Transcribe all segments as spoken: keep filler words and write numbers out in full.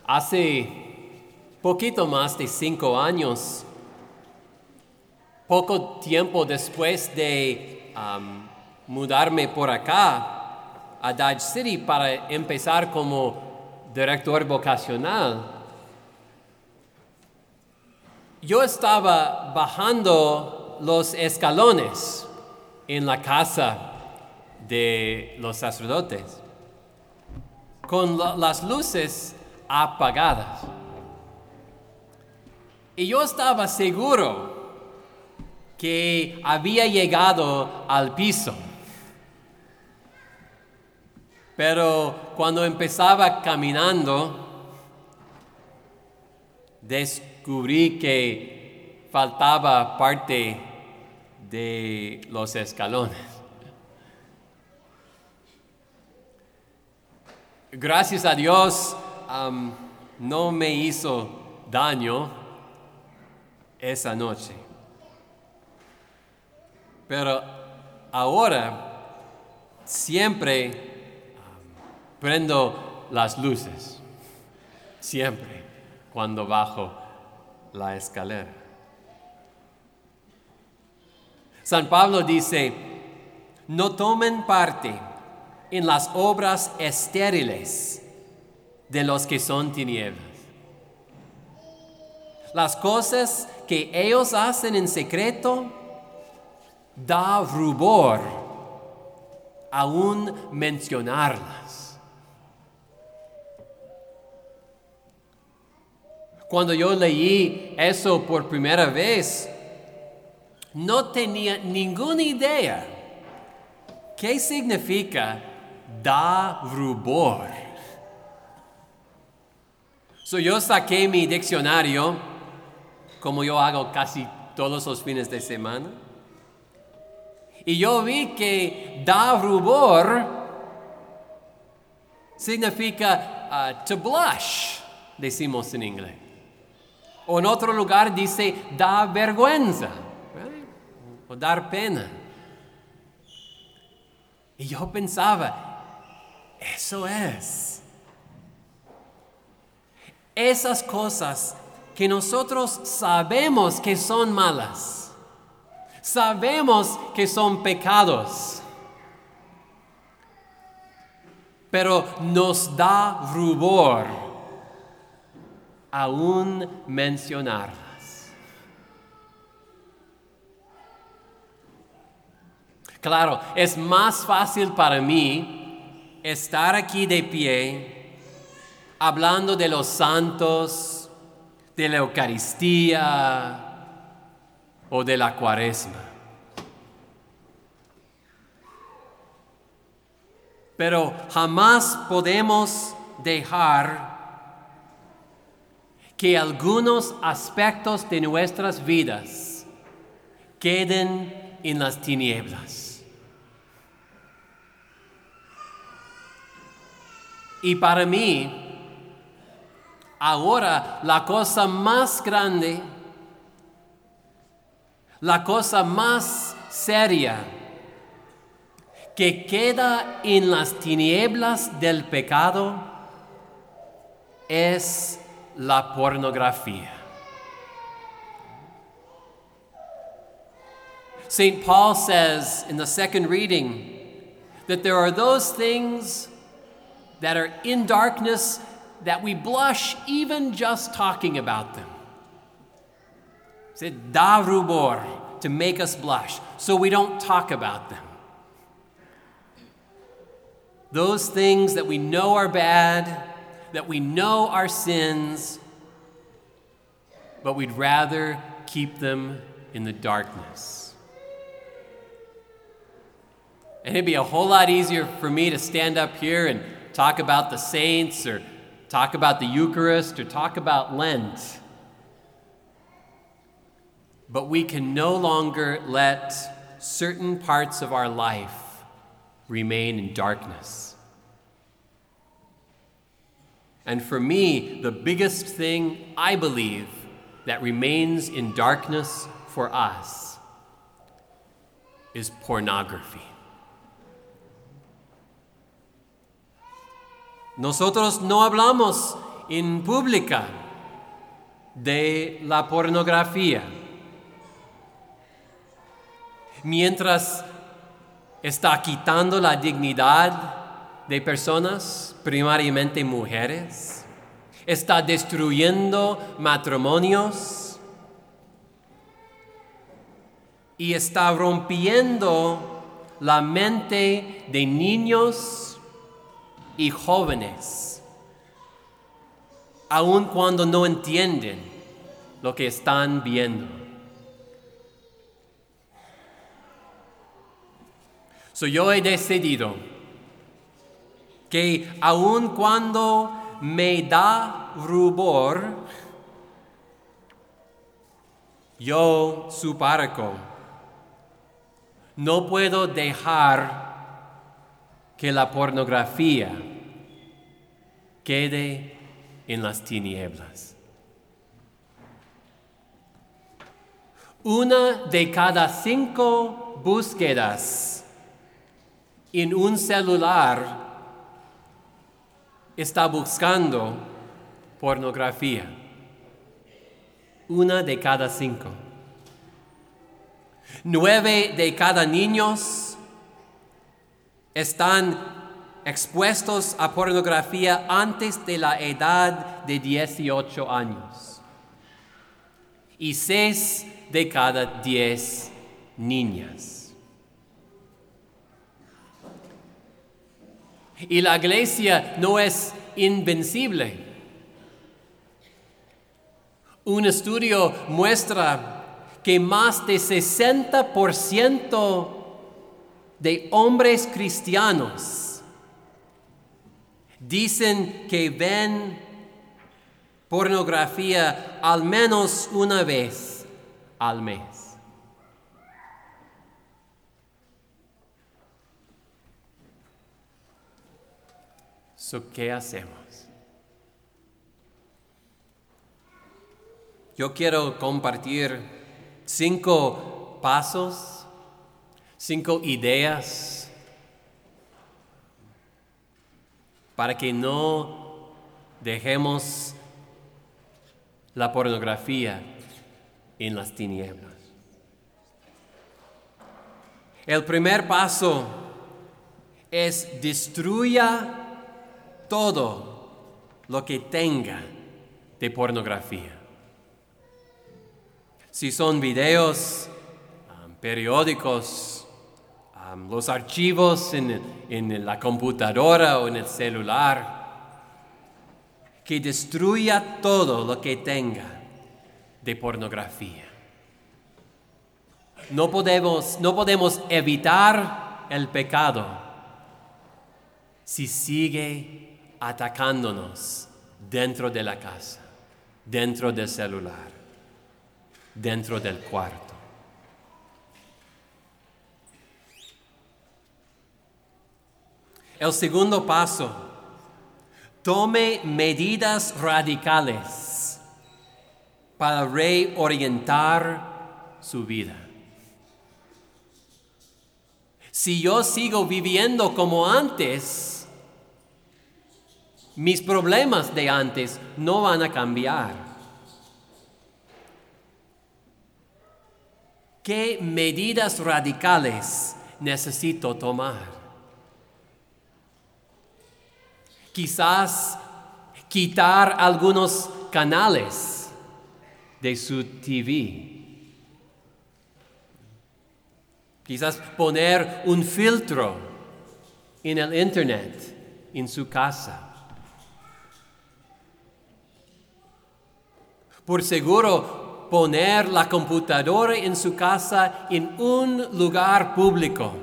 Hace poquito más de cinco años, poco tiempo después de um, mudarme por acá a Dodge City para empezar como director vocacional, yo estaba bajando los escalones en la casa de los sacerdotes con la- las luces apagadas. Y yo estaba seguro que había llegado al piso. Pero cuando empezaba caminando, descubrí que faltaba parte de los escalones. Gracias a Dios, um, no me hizo daño esa noche. Pero ahora siempre um, prendo las luces, siempre cuando bajo la escalera. San Pablo dice, no tomen parte en las obras estériles de los que son tinieblas. Las cosas que ellos hacen en secreto da rubor aún mencionarlas. Cuando yo leí eso por primera vez, no tenía ninguna idea qué significa da rubor. So, yo saqué mi diccionario, como yo hago casi todos los fines de semana, y yo vi que da rubor significa uh, to blush, decimos en inglés. O en otro lugar dice da vergüenza, right? O dar pena. Y yo pensaba, eso es. Esas cosas que nosotros sabemos que son malas, sabemos que son pecados, pero nos da rubor aún mencionarlas. Claro, es más fácil para mí estar aquí de pie, hablando de los santos, de la Eucaristía o de la Cuaresma. Pero jamás podemos dejar que algunos aspectos de nuestras vidas queden en las tinieblas. Y para mí, ahora la cosa más grande, la cosa más seria que queda en las tinieblas del pecado es la pornografía. Saint Paul says in the second reading that there are those things that are in darkness that we blush even just talking about them. He said, da rubor, to make us blush, so we don't talk about them. Those things that we know are bad, that we know are sins, but we'd rather keep them in the darkness. And it'd be a whole lot easier for me to stand up here and talk about the saints or talk about the Eucharist or talk about Lent. But we can no longer let certain parts of our life remain in darkness. And for me, the biggest thing I believe that remains in darkness for us is pornography. Nosotros no hablamos en pública de la pornografía, mientras está quitando la dignidad de personas, primariamente mujeres, está destruyendo matrimonios y está rompiendo la mente de niños y jóvenes, aun cuando no entienden lo que están viendo. So, yo he decidido que aun cuando me da rubor, yo, su párroco, no puedo dejar que la pornografía quede en las tinieblas. Una de cada cinco búsquedas en un celular está buscando pornografía. Una de cada cinco. Nueve de cada niños están expuestos a pornografía antes de la edad de dieciocho años. Y seis de cada diez niñas. Y la iglesia no es invencible. Un estudio muestra que más de sesenta por ciento de hombres cristianos dicen que ven pornografía al menos una vez al mes. So, ¿qué hacemos? Yo quiero compartir cinco pasos, cinco ideas para que no dejemos la pornografía en las tinieblas. El primer paso es destruya todo lo que tenga de pornografía. Si son videos, um, periódicos, um, los archivos en, en la computadora o en el celular, que destruya todo lo que tenga de pornografía. No podemos, no podemos evitar el pecado si sigue atacándonos dentro de la casa, dentro del celular, dentro del cuarto. El segundo paso, tome medidas radicales para reorientar su vida. Si yo sigo viviendo como antes, mis problemas de antes no van a cambiar. ¿Qué medidas radicales necesito tomar? Quizás quitar algunos canales de su T V. Quizás poner un filtro en el internet en su casa. Por seguro, poner la computadora en su casa en un lugar público.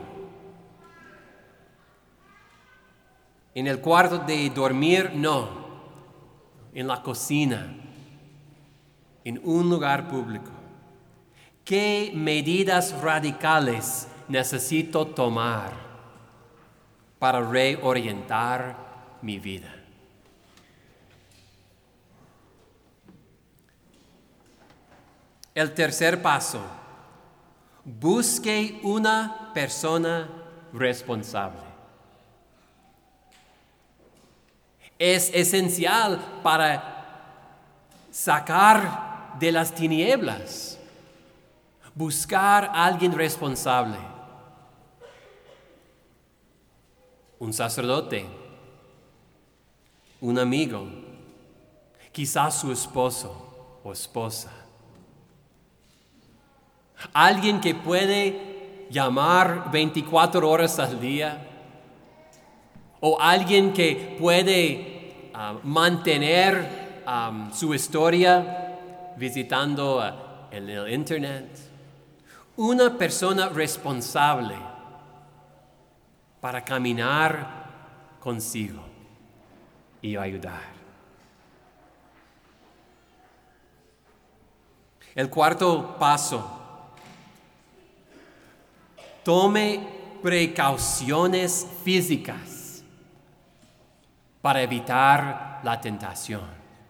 En el cuarto de dormir, no. En la cocina. En un lugar público. ¿Qué medidas radicales necesito tomar para reorientar mi vida? El tercer paso, busque una persona responsable. Es esencial para sacar de las tinieblas, buscar a alguien responsable, un sacerdote, un amigo, quizás su esposo o esposa, alguien que puede llamar veinticuatro horas al día, o alguien que puede uh, mantener um, su historia visitando uh, en el internet. Una persona responsable para caminar consigo y ayudar. El cuarto paso. Tome precauciones físicas para evitar la tentación.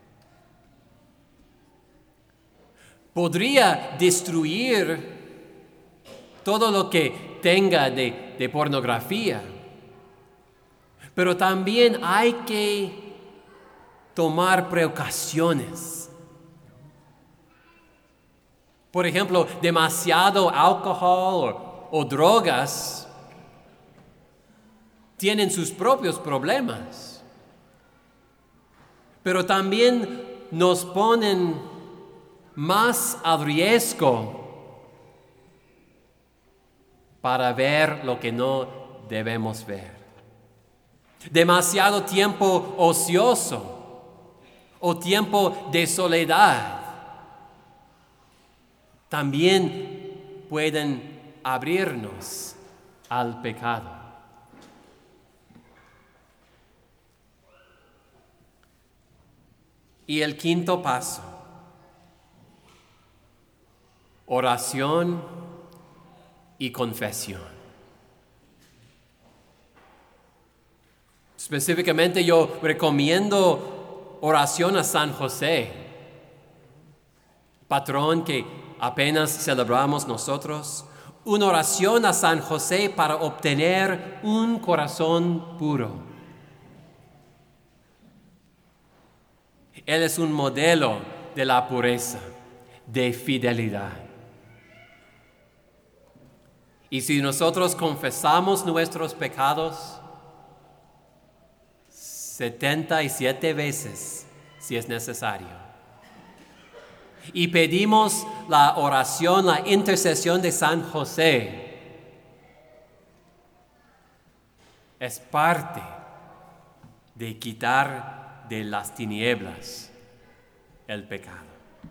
Podría destruir todo lo que tenga de, de pornografía, pero también hay que tomar precauciones. Por ejemplo, demasiado alcohol o, o drogas tienen sus propios problemas, pero también nos ponen más al riesgo para ver lo que no debemos ver. Demasiado tiempo ocioso o tiempo de soledad también pueden abrirnos al pecado. Y el quinto paso, oración y confesión. Específicamente yo recomiendo oración a San José, patrón que apenas celebramos nosotros, una oración a San José para obtener un corazón puro. Él es un modelo de la pureza, de fidelidad. Y si nosotros confesamos nuestros pecados, setenta y siete veces, si es necesario, y pedimos la oración, la intercesión de San José, es parte de quitar de las tinieblas el pecado.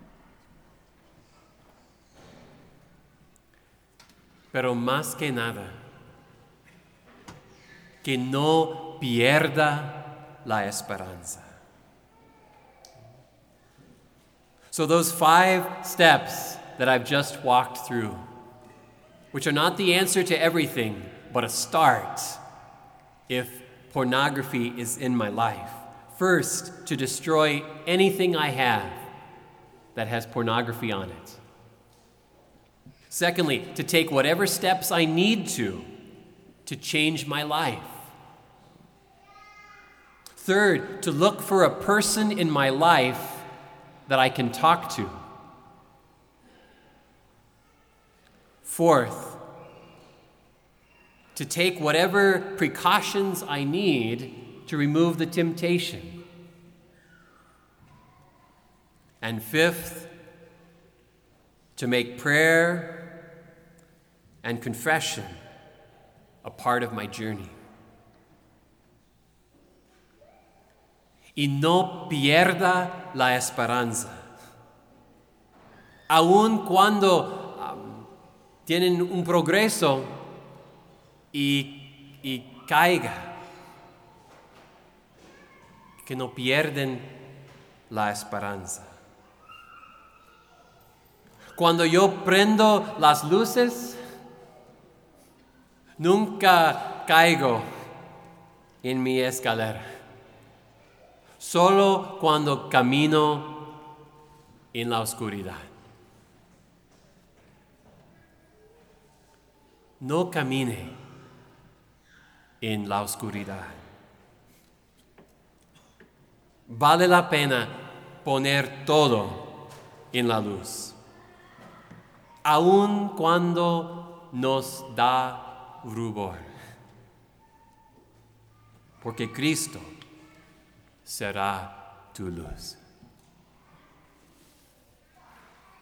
Pero más que nada, que no pierda la esperanza. So those five steps that I've just walked through, which are not the answer to everything, but a start if pornography is in my life. First, to destroy anything I have that has pornography on it. Secondly, to take whatever steps I need to to change my life. Third, to look for a person in my life that I can talk to. Fourth, to take whatever precautions I need to remove the temptation. And fifth, to make prayer and confession a part of my journey. Y no pierda la esperanza. Aun cuando um, tienen un progreso y, y caiga, que no pierden la esperanza. Cuando yo prendo las luces, nunca caigo en mi escalera. Solo cuando camino en la oscuridad. No camine en la oscuridad. Vale la pena poner todo en la luz, aun cuando nos da rubor, porque Cristo será tu luz.